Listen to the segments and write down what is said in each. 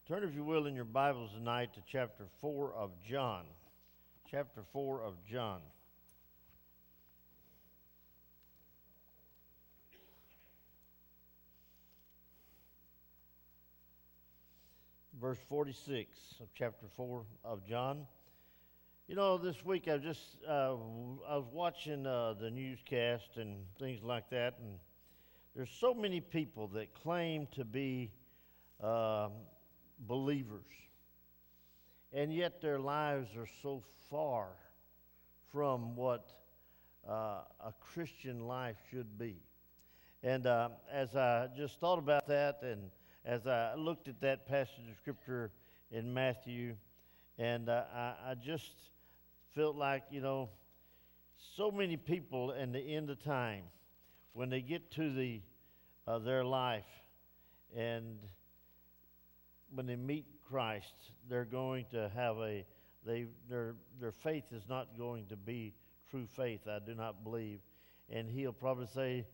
Turn, if you will, in your Bibles tonight to chapter 4 of John. Chapter 4 of John. Verse 46 of chapter 4 of John. You know, this week I was watching the newscast and things like that, and there's so many people that claim to be believers, and yet their lives are so far from what a Christian life should be. And as I just thought about that, and as I looked at that passage of Scripture in Matthew, and I just felt like, you know, so many people in the end of time, when they get to their life, and when they meet Christ, they're going to have their faith is not going to be true faith, I do not believe. And they'll probably say,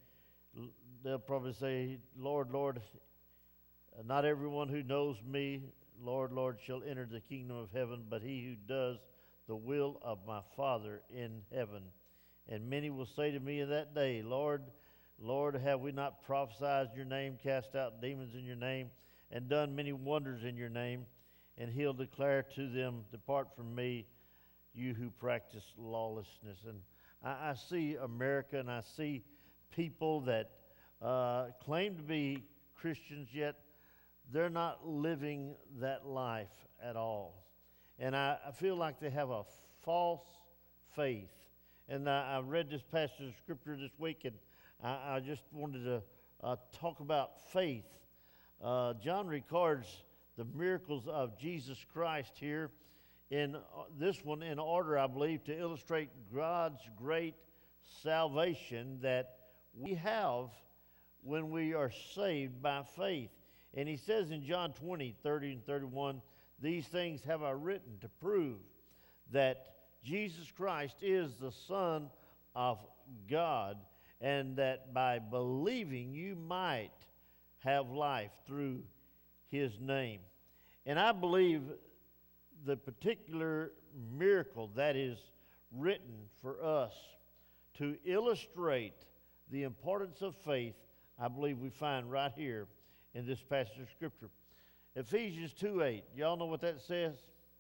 Lord, Lord, not everyone who knows me, Lord, Lord, shall enter the kingdom of heaven, but he who does the will of my Father in heaven. And many will say to me in that day, Lord, Lord, have we not prophesied in your name, cast out demons in your name, and done many wonders in your name? And he'll declare to them, depart from me, you who practice lawlessness. And I see America, and I see people that claim to be Christians, yet they're not living that life at all. And I feel like they have a false faith. And I read this passage of Scripture this week, and I just wanted to talk about faith. John records the miracles of Jesus Christ here in this one in order, I believe, to illustrate God's great salvation that we have when we are saved by faith. And he says in John 20:30 and 31, these things have I written to prove that Jesus Christ is the Son of God, and that by believing you might have life through his name. And I believe the particular miracle that is written for us to illustrate the importance of faith, I believe we find right here in this passage of Scripture. Ephesians 2:8. Y'all know what that says?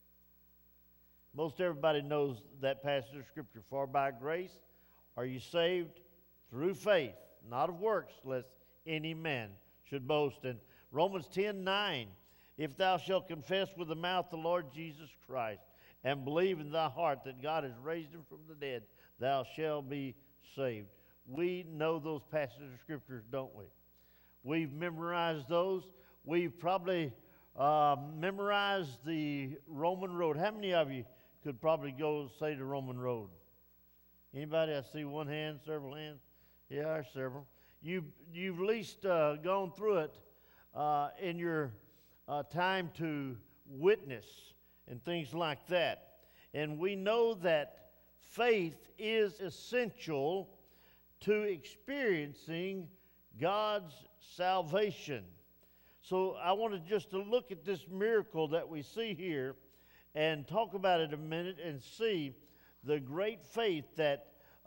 Most everybody knows that passage of Scripture. For by grace are you saved through faith, not of works, lest any man should boast. And Romans 10:9, if thou shalt confess with the mouth the Lord Jesus Christ, and believe in thy heart that God has raised him from the dead, thou shalt be saved. We know those passages of Scriptures, don't we? We've memorized those. We've probably memorized the Roman road. How many of you could probably go say the Roman road? Anybody? I see one hand, several hands. Yeah, there's several. You've at least gone through it in your time to witness and things like that. And we know that faith is essential to experiencing God's salvation. So I wanted just to look at this miracle that we see here and talk about it a minute and see the great faith that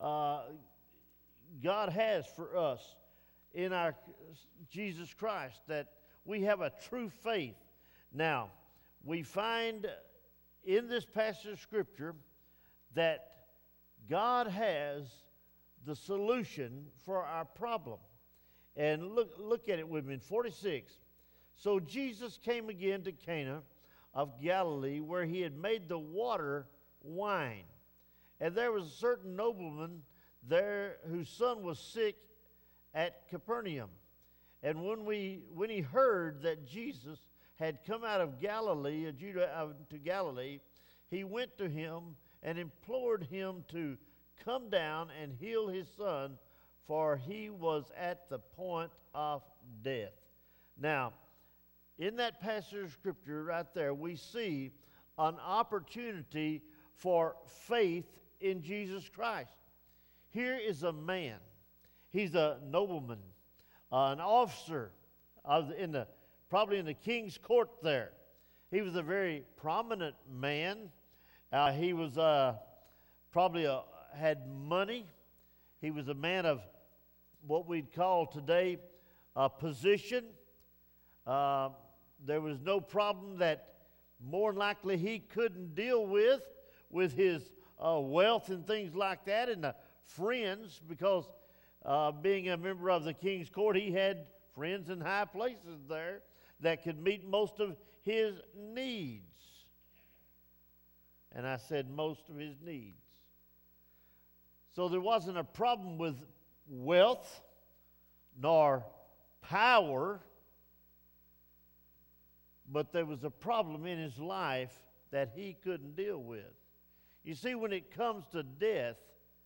God has for us in our Jesus Christ, that we have a true faith. Now, we find in this passage of Scripture that God has the solution for our problem. And look at it with me in 46. So Jesus came again to Cana of Galilee, where he had made the water wine. And there was a certain nobleman there whose son was sick at Capernaum. And when he heard that Jesus had come out of Galilee, Judah to Galilee, he went to him and implored him to come down and heal his son, for he was at the point of death. Now, in that passage of Scripture right there, we see an opportunity for faith in Jesus Christ. Here is a man. He's a nobleman, an officer probably in the king's court there. He was a very prominent man. He was probably had money. He was a man of what we'd call today a position. There was no problem that more than likely he couldn't deal with his wealth and things like that, and the friends, because being a member of the king's court, he had friends in high places there that could meet most of his needs. And I said most of his needs. So there wasn't a problem with wealth nor power, but there was a problem in his life that he couldn't deal with. You see, when it comes to death,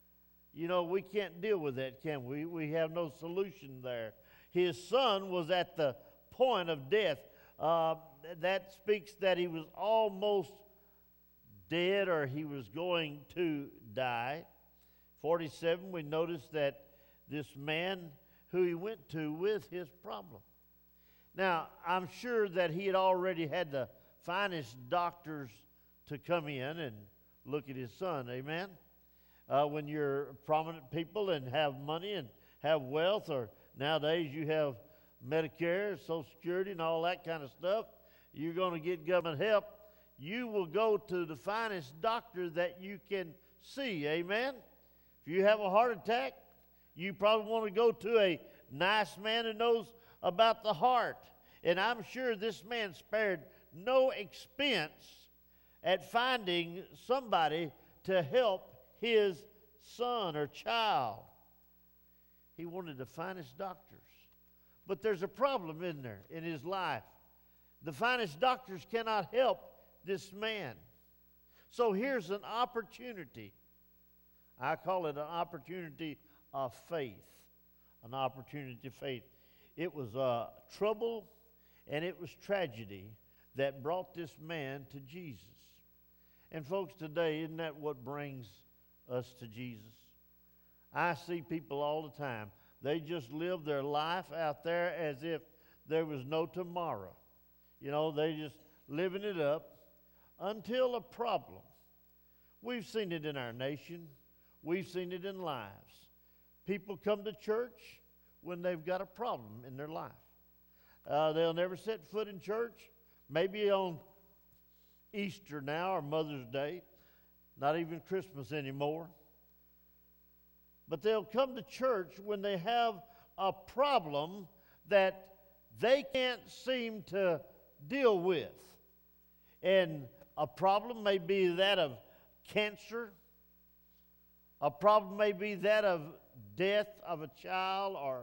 we can't deal with that, can we? We have no solution there. His son was at the point of death. That speaks that he was almost dead, or he was going to die. 47, we notice that this man who he went to with his problem. Now, I'm sure that he had already had the finest doctors to come in and look at his son, amen? When you're prominent people and have money and have wealth, or nowadays you have Medicare, Social Security, and all that kind of stuff, you're going to get government help. You will go to the finest doctor that you can see, amen? If you have a heart attack, you probably want to go to a nice man who knows about the heart. And I'm sure this man spared no expense at finding somebody to help his son or child. He wanted the finest doctors. But there's a problem in there in his life. The finest doctors cannot help this man. So here's an opportunity. I call it an opportunity of faith. An opportunity of faith. It was trouble and it was tragedy that brought this man to Jesus. And folks, today, isn't that what brings us to Jesus? I see people all the time. They just live their life out there as if there was no tomorrow. They just living it up until a problem. We've seen it in our nation. We've seen it in lives. People come to church when they've got a problem in their life. They'll never set foot in church, maybe on Easter now or Mother's Day, not even Christmas anymore. But they'll come to church when they have a problem that they can't seem to deal with. And a problem may be that of cancer. A problem may be that of death of a child or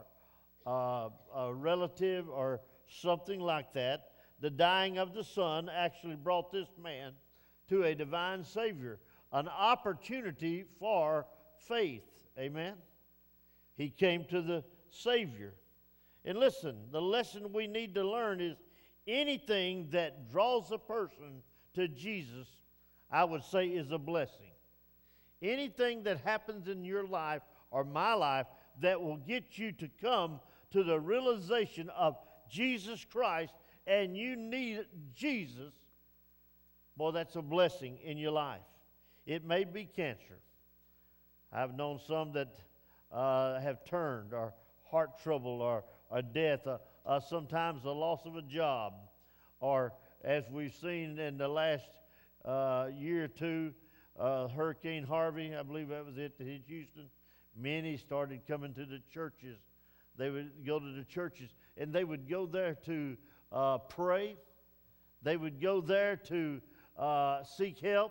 a relative or something like that. The dying of the son actually brought this man to a divine Savior, an opportunity for faith. Amen? He came to the Savior. And listen, the lesson we need to learn is anything that draws a person to Jesus, I would say, is a blessing. Anything that happens in your life or my life that will get you to come to the realization of Jesus Christ and you need Jesus, boy, that's a blessing in your life. It may be cancer. I've known some that have turned, or heart trouble, or death, sometimes the loss of a job, or as we've seen in the last year or two, Hurricane Harvey, I believe that was it, that hit Houston. Many started coming to the churches. They would go to the churches, and they would go there to pray. They would go there to seek help.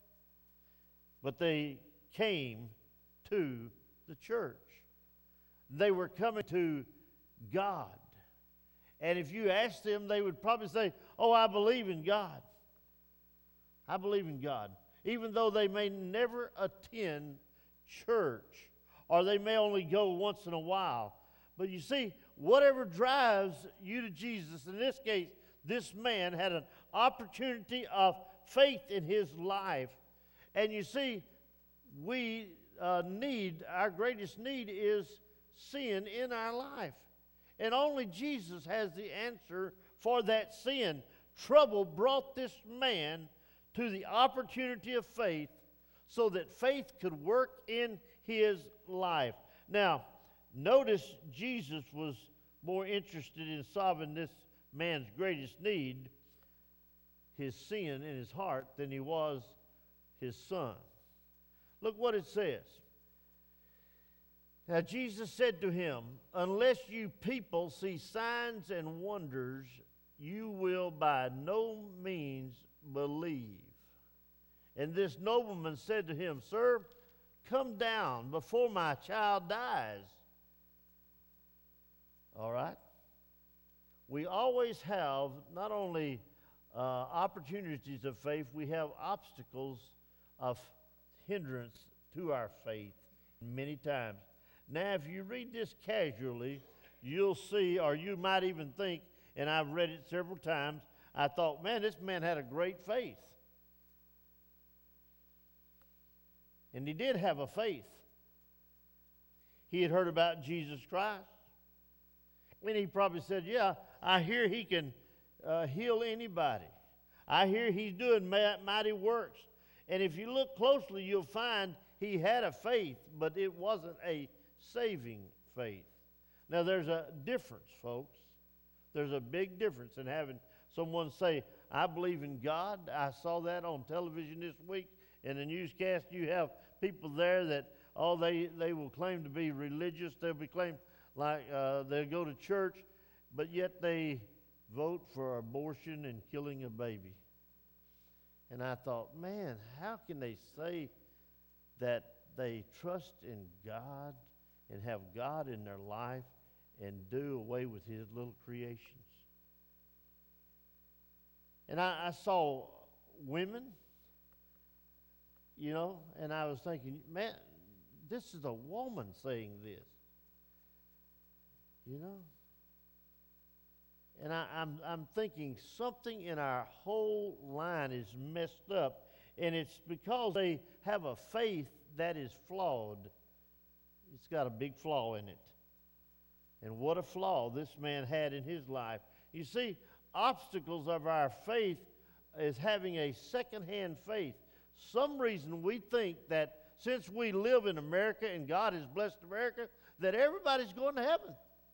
But they came to the church. They were coming to God. And if you ask them, they would probably say, "Oh, I believe in God. I believe in God." Even though they may never attend church, or they may only go once in a while. But you see, whatever drives you to Jesus, in this case, this man had an opportunity of faith in his life. And you see, we our greatest need is sin in our life. And only Jesus has the answer for that sin. trouble brought this man to the opportunity of faith so that faith could work in his life. Now, notice Jesus was more interested in solving this man's greatest need, his sin in his heart, than he was his son. Look what it says. Now Jesus said to him, unless you people see signs and wonders, you will by no means believe. And this nobleman said to him, Sir, come down before my child dies. All right? We always have not only opportunities of faith, we have obstacles of hindrance to our faith many times. Now, if you read this casually, you'll see, or you might even think, and I've read it several times, I thought, man, this man had a great faith. And he did have a faith. He had heard about Jesus Christ. And he probably said, yeah, I hear he can heal anybody. I hear he's doing mighty works. And if you look closely, you'll find he had a faith, but it wasn't a saving faith. Now, there's a difference, folks. There's a big difference in having someone say, I believe in God. I saw that on television this week in the newscast. You have people there that they will claim to be religious. They'll be claimed like they'll go to church, but yet they vote for abortion and killing a baby. And I thought, man, how can they say that they trust in God and have God in their life and do away with his little creations? And I saw women, you know, and I was thinking, man, this is a woman saying this, you know. And I'm thinking something in our whole line is messed up, and it's because they have a faith that is flawed. It's got a big flaw in it. And what a flaw this man had in his life. You see, obstacles of our faith is having a second-hand faith. Some reason we think that since we live in America and God has blessed America, that everybody's going to heaven.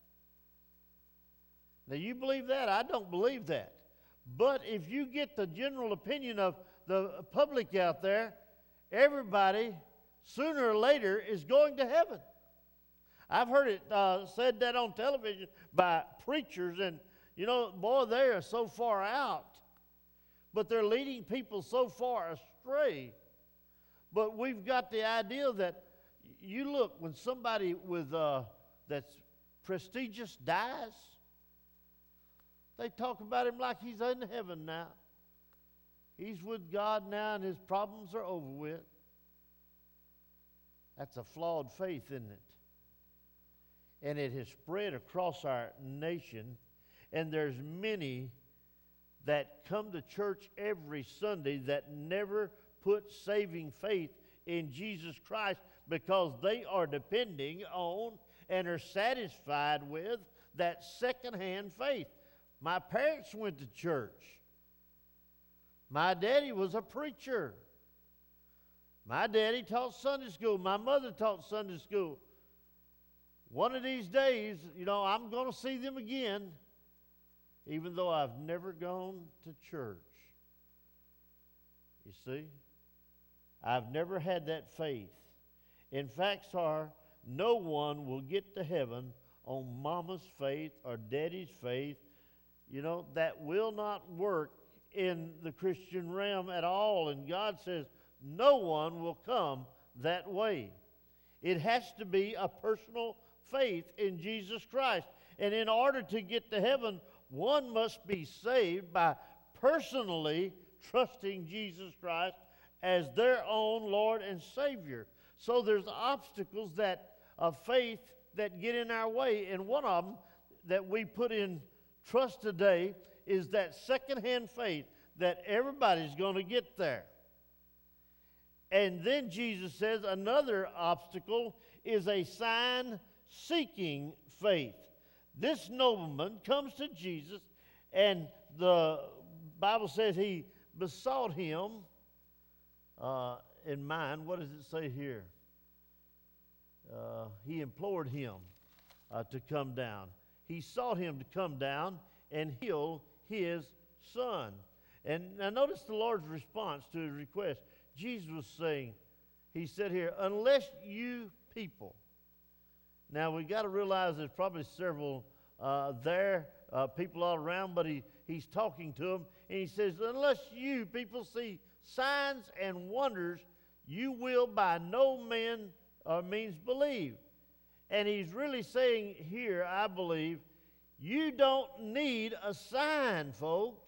Now, you believe that? I don't believe that. But if you get the general opinion of the public out there, everybody, sooner or later, is going to heaven. I've heard it said that on television by preachers, and, you know, boy, they are so far out. But they're leading people so far astray. But we've got the idea that, you look, when somebody with that's prestigious dies, they talk about him like he's in heaven now. He's with God now and his problems are over with. That's a flawed faith, isn't it? And it has spread across our nation. And there's many that come to church every Sunday that never put saving faith in Jesus Christ because they are depending on and are satisfied with that second-hand faith. My parents went to church. My daddy was a preacher. My daddy taught Sunday school. My mother taught Sunday school. One of these days, you know, I'm going to see them again, even though I've never gone to church. You see? I've never had that faith. In fact, sir, no one will get to heaven on mama's faith or daddy's faith. You know, that will not work in the Christian realm at all. And God says no one will come that way. It has to be a personal faith in Jesus Christ. And in order to get to heaven, one must be saved by personally trusting Jesus Christ as their own Lord and Savior. So there's obstacles of faith that get in our way. And one of them that we put in trust today is that second-hand faith that everybody's going to get there. And then Jesus says another obstacle is a sign-seeking faith. This nobleman comes to Jesus, and the Bible says he besought him in mind. What does it say here? He implored him to come down. He sought him to come down and heal his son. And now notice the Lord's response to his request. Jesus was saying, he said here, unless you people. Now we got to realize there's probably several people all around, but he's talking to them, and he says, unless you people see signs and wonders, you will by no means believe. And he's really saying here, I believe, you don't need a sign, folks.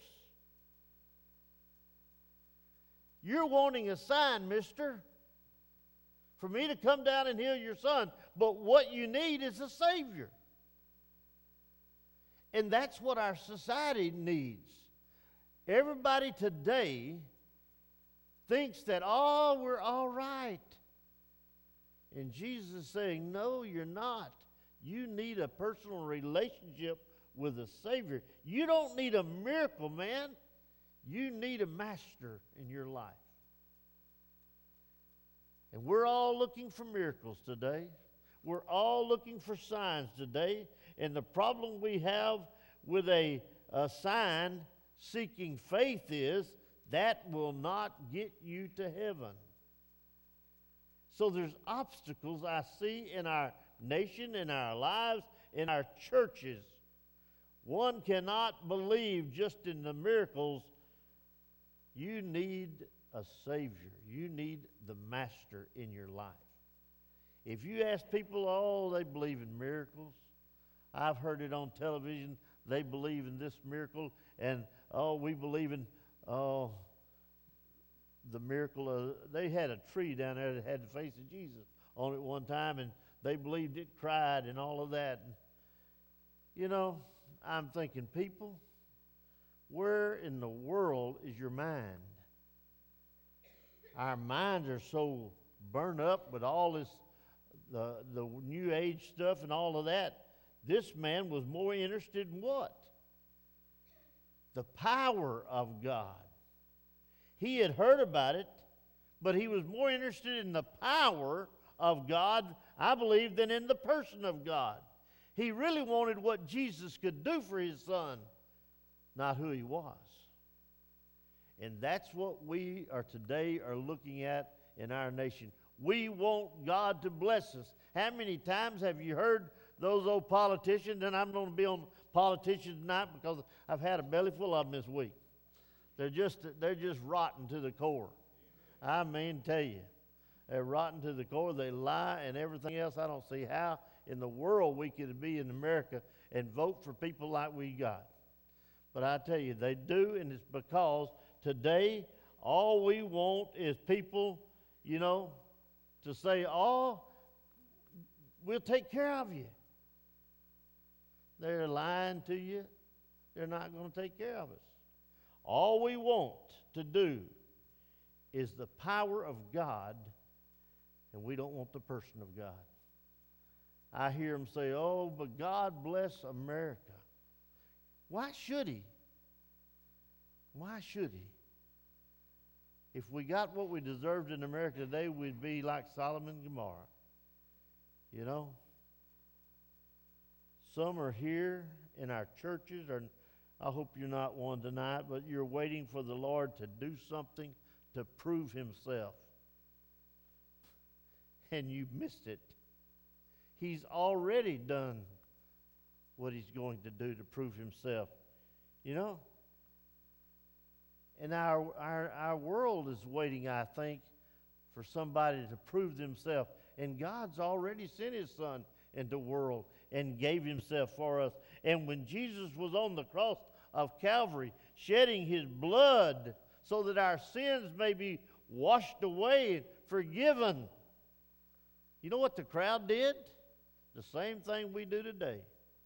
You're wanting a sign, mister, for me to come down and heal your son. But what you need is a Savior. And that's what our society needs. Everybody today thinks that, oh, we're all right. And Jesus is saying, no, you're not. You need a personal relationship with a Savior. You don't need a miracle, man. You need a master in your life. And we're all looking for miracles today. We're all looking for signs today. And the problem we have with a sign seeking faith is that will not get you to heaven. So there's obstacles I see in our nation, in our lives, in our churches. One cannot believe just in the miracles. You need a Savior. You need the Master in your life. If you ask people, oh, they believe in miracles. I've heard it on television. They believe in this miracle. And, oh, we believe in, oh, the miracle of, they had a tree down there that had the face of Jesus on it one time, and they believed it cried and all of that. And, you know, I'm thinking, people, where in the world is your mind? Our minds are so burned up with all this, the New Age stuff and all of that. This man was more interested in what? The power of God. He had heard about it, but he was more interested in the power of God, I believe, than in the person of God. He really wanted what Jesus could do for his son, not who he was. And that's what we are today are looking at in our nation. We want God to bless us. How many times have you heard those old politicians? And I'm going to be on politicians tonight because I've had a belly full of them this week. They're just rotten to the core. I mean, tell you, they're rotten to the core. They lie and everything else. I don't see how in the world we could be in America and vote for people like we got. But I tell you, they do, and it's because today all we want is people, you know, to say, oh, we'll take care of you. They're lying to you. They're not going to take care of us. All we want to do is the power of God, and we don't want the person of God. I hear them say, oh, but God bless America. Why should he? Why should he? If we got what we deserved in America today, we'd be like Sodom and Gomorrah. You know? Some are here in our churches, or I hope you're not one tonight, but you're waiting for the Lord to do something to prove himself. And you missed it. He's already done what he's going to do to prove himself. You know? And our world is waiting, I think, for somebody to prove themselves. And God's already sent his son into the world and gave himself for us. And when Jesus was on the cross of Calvary, shedding his blood so that our sins may be washed away and forgiven, you know what the crowd did? The same thing we do today.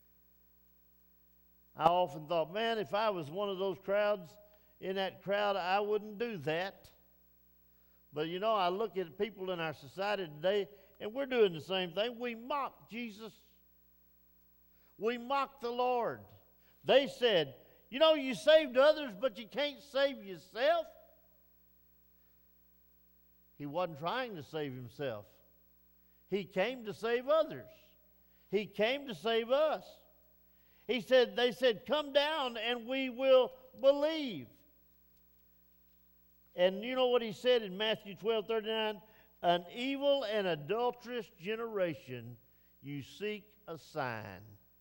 I often thought, man, if I was one of those crowds, in that crowd, I wouldn't do that. But you know, I look at people in our society today, and we're doing the same thing. We mock Jesus. We mock the Lord. They said, You know, you saved others, but you can't save yourself. He wasn't trying to save himself. He came to save others. He came to save us. They said, come down and we will believe. And you know what he said in Matthew 12:39? An evil and adulterous generation, you seek a sign.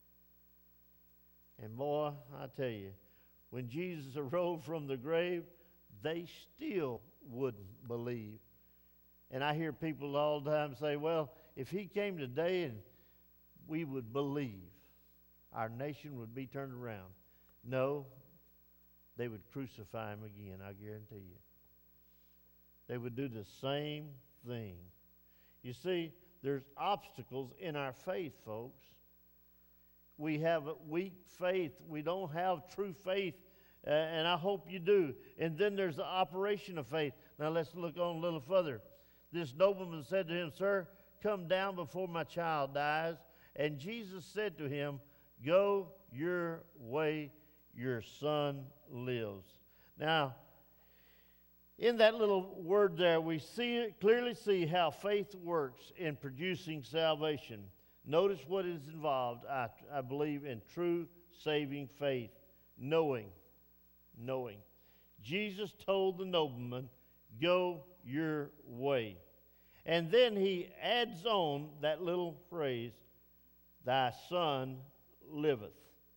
And boy, I tell you, when Jesus arose from the grave, they still wouldn't believe. And I hear people all the time say, well, if he came today and we would believe, our nation would be turned around. No, they would crucify him again, I guarantee you. They would do the same thing. You see, there's obstacles in our faith, folks. We have a weak faith. We don't have true faith, and I hope you do. And then there's the operation of faith. Now let's look on a little further. This nobleman said to him, Sir, come down before my child dies. And Jesus said to him, Go your way, your son lives. Now, in that little word there, we clearly see how faith works in producing salvation. Notice what is involved, I believe, in true saving faith. Knowing. Jesus told the nobleman, Go your way. And then he adds on that little phrase, Thy son liveth.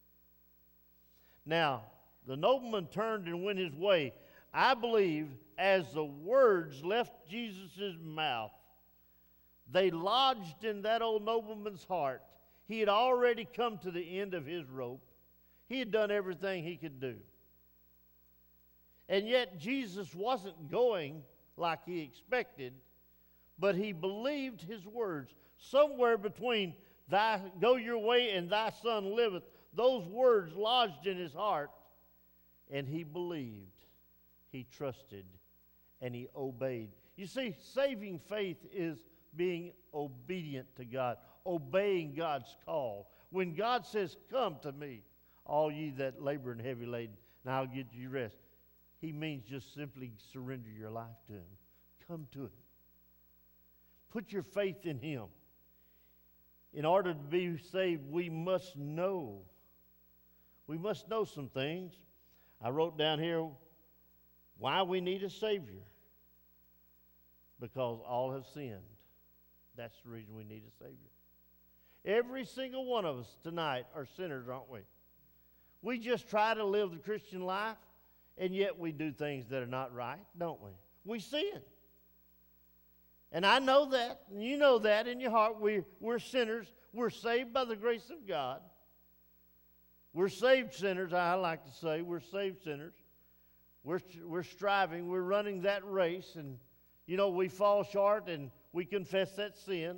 Now, the nobleman turned and went his way. I believe as the words left Jesus' mouth, they lodged in that old nobleman's heart. He had already come to the end of his rope. He had done everything he could do. And yet Jesus wasn't going like he expected, but he believed his words. Somewhere between go your way and thy son liveth, those words lodged in his heart, and he believed, he trusted, and he obeyed. You see, saving faith is being obedient to God, obeying God's call. When God says, Come to me, all ye that labor and heavy laden, and I'll give you rest, he means just simply surrender your life to him. Come to him. Put your faith in him. In order to be saved, we must know. We must know some things. I wrote down here why we need a Savior. Because all have sinned. That's the reason we need a Savior. Every single one of us tonight are sinners, aren't we? We just try to live the Christian life, and yet we do things that are not right, don't we? We sin. And I know that, and you know that in your heart. We're sinners. We're saved by the grace of God. We're saved sinners, I like to say. We're saved sinners. We're striving. We're running that race, and, you know, we fall short, and we confess that sin.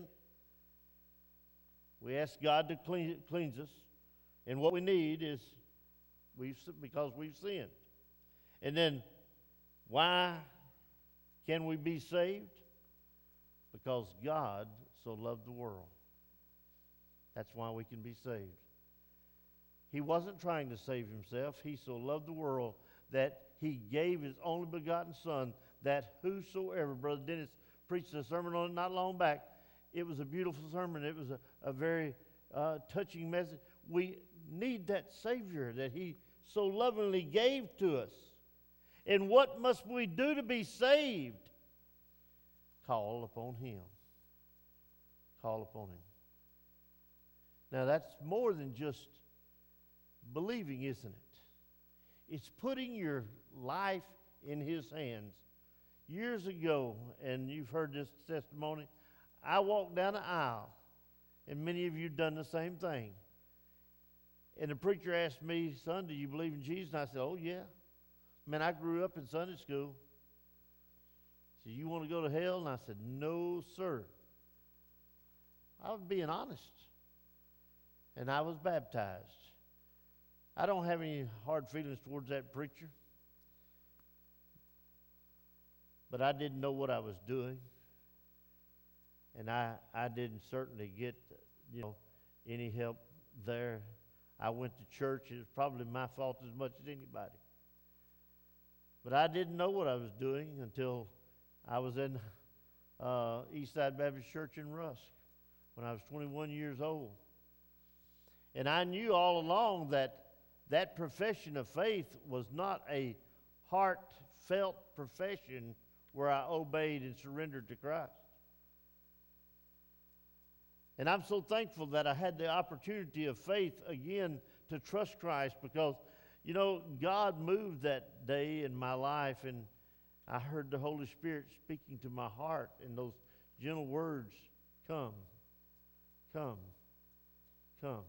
We ask God to cleanse us, and what we need is because we've sinned. And then, why can we be saved? Because God so loved the world. That's why we can be saved. He wasn't trying to save himself. He so loved the world that he gave his only begotten Son, that whosoever, Brother Dennis preached a sermon on it not long back. It was a beautiful sermon. It was a very touching message. We need that Savior that he so lovingly gave to us. And what must we do to be saved? Call upon him. Call upon him. Now that's more than just believing, isn't it? It's putting your life in his hands. Years ago, and you've heard this testimony, I walked down the aisle, and many of you have done the same thing. And the preacher asked me, Son, do you believe in Jesus? And I said, oh, yeah. Man, I grew up in Sunday school. He said, you want to go to hell? And I said, no, sir. I was being honest. And I was baptized. I don't have any hard feelings towards that preacher. But I didn't know what I was doing. And I didn't certainly get, any help there. I went to church. It was probably my fault as much as anybody. But I didn't know what I was doing until I was in Eastside Baptist Church in Rusk when I was 21 years old. And I knew all along that profession of faith was not a heartfelt profession where I obeyed and surrendered to Christ. And I'm so thankful that I had the opportunity of faith again to trust Christ, because, you know, God moved that day in my life, and I heard the Holy Spirit speaking to my heart in those gentle words, "Come, come, come."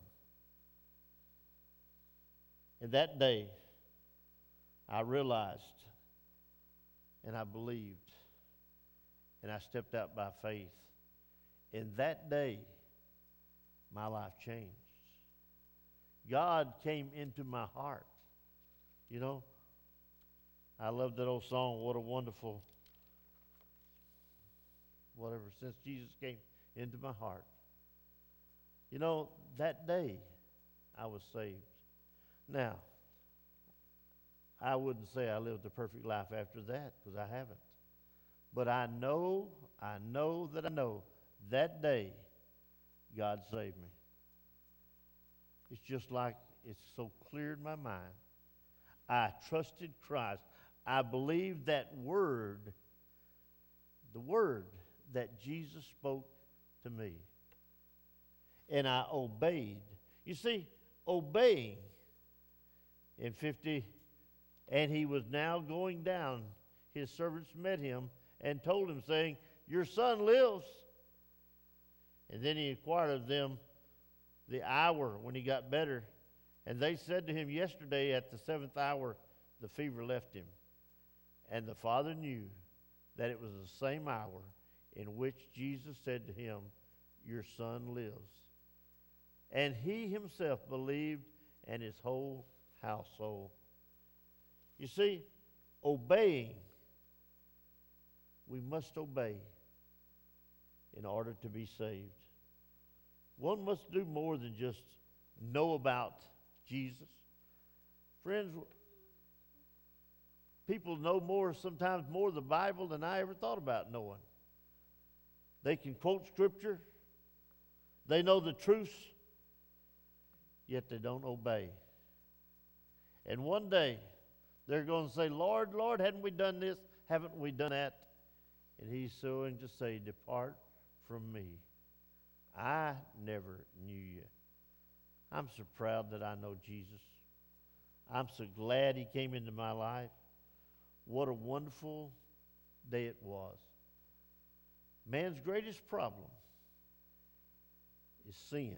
And that day, I realized and I believed, and I stepped out by faith. And that day, my life changed. God came into my heart. You know, I love that old song, "What a Wonderful," whatever, since Jesus came into my heart. You know, that day, I was saved. Now, I wouldn't say I lived a perfect life after that, because I haven't. But I know that day God saved me. It's just like it's so clear in my mind. I trusted Christ. I believed that word, the word that Jesus spoke to me. And I obeyed. You see, obeying in 50, and he was now going down. His servants met him and told him, saying, "Your son lives." And then he inquired of them the hour when he got better. And they said to him, "Yesterday at the 7th hour the fever left him." And the father knew that it was the same hour in which Jesus said to him, "Your son lives." And he himself believed, and his whole household. You see, obeying, we must obey in order to be saved. One must do more than just know about Jesus. Friends, people know sometimes more of the Bible than I ever thought about knowing. They can quote Scripture. They know the truths, yet they don't obey. And one day, they're going to say, "Lord, Lord, hadn't we done this? Haven't we done that?" And he's going to say, "Depart from me. I never knew you." I'm so proud that I know Jesus. I'm so glad he came into my life. What a wonderful day it was. Man's greatest problem is sin.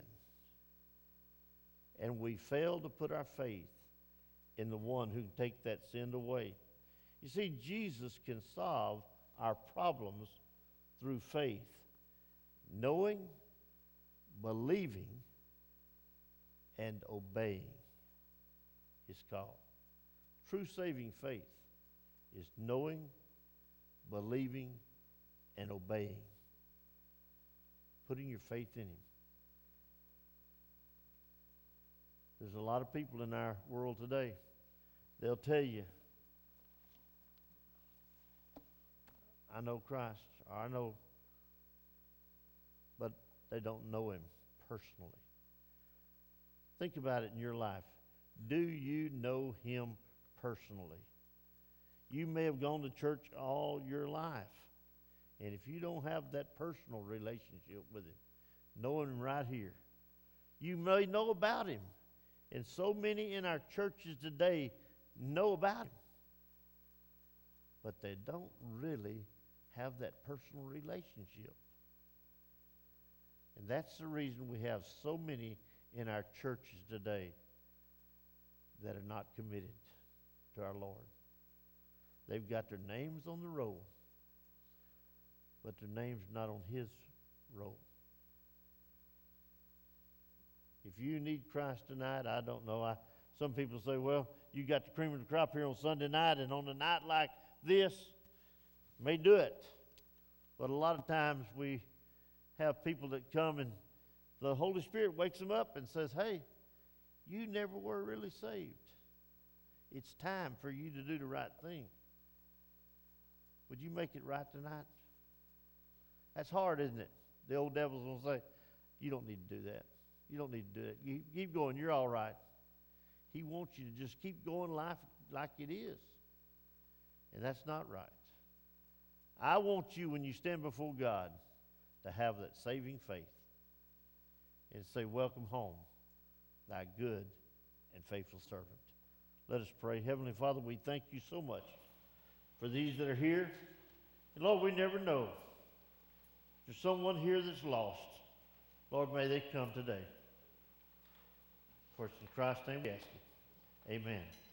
And we fail to put our faith in the one who can take that sin away. You see, Jesus can solve our problems through faith, knowing, believing, and obeying his call. True saving faith is knowing, believing, and obeying. Putting your faith in him. There's a lot of people in our world today. They'll tell you, "I know Christ," or "I know," but they don't know him personally. Think about it in your life. Do you know him personally? You may have gone to church all your life, and if you don't have that personal relationship with him, knowing him right here, you may know about him. And so many in our churches today know about him, but they don't really have that personal relationship. And that's the reason we have so many in our churches today that are not committed to our Lord. They've got their names on the roll, but their name's not on his roll. If you need Christ tonight, I don't know. Some people say, "Well, you got the cream of the crop here on Sunday night, and on a night like this, may do it." But a lot of times we have people that come and the Holy Spirit wakes them up and says, "Hey, you never were really saved. It's time for you to do the right thing. Would you make it right tonight? That's hard, isn't it? The old devil's going to say, you don't need to do that. You don't need to do it. You keep going. You're all right. He wants you to just keep going life like it is. And that's not right. I want you, when you stand before God, to have that saving faith and say, welcome home, thy good and faithful servant. Let us pray. Heavenly Father, we thank you so much for these that are here. And Lord, we never know. If there's someone here that's lost, Lord, may they come today. For it's in Christ's name we ask it. Amen.